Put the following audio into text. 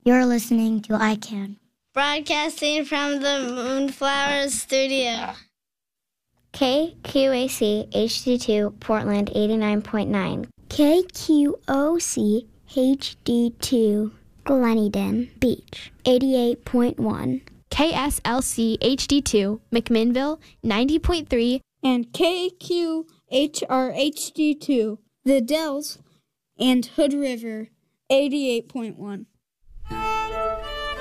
You're listening to ICANN. Broadcasting from the Moonflower Studio. KQAC HD2 Portland 89.9. KQOC HD2 Gleneden Beach 88.1. KSLC HD2 McMinnville 90.3. And KQHR HD2 The Dells and Hood River 88.1.